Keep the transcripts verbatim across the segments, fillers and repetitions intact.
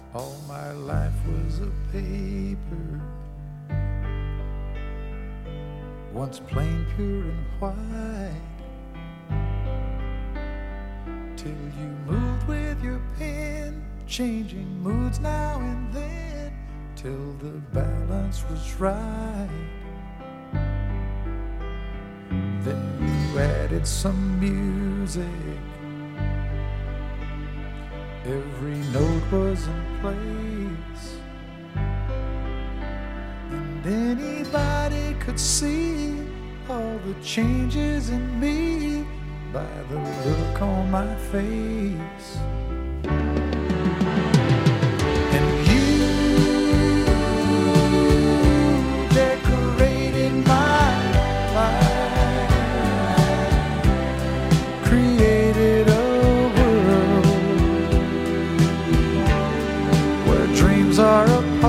All my life was a paper, once plain, pure and white, till you moved with your pen, changing moods now and then, till the balance was right. Then you added some music, every note was in place, and anybody could see all the changes in me by the look on my face. And you decorated my life, created a dreams are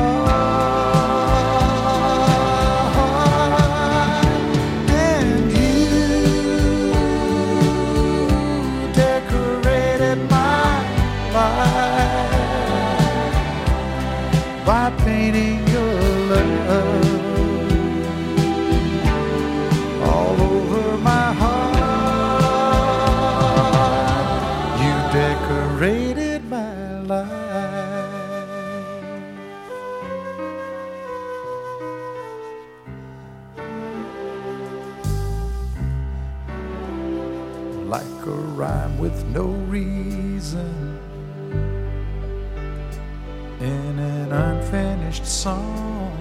apart, and you decorated my life by painting your love all over my heart. You decorated my life. Like a rhyme with no reason in an unfinished song,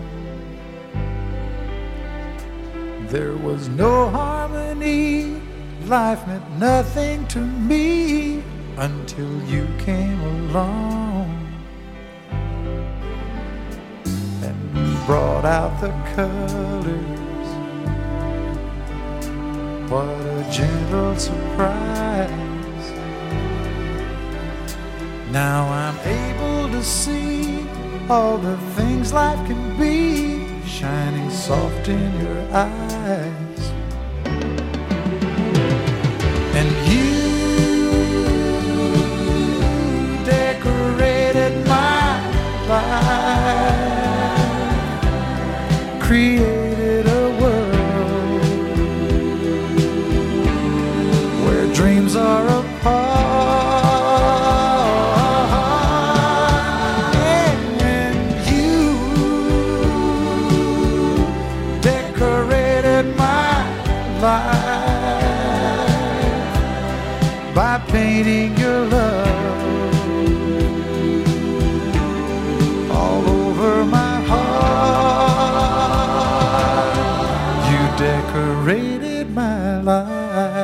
there was no harmony, life meant nothing to me until you came along and brought out the colors. What a gentle surprise. Now I'm able to see all the things life can be, shining soft in your eyes. And you decorated my life, created a dreams are apart, and you decorated my life by painting your love all over my heart. You decorated my life.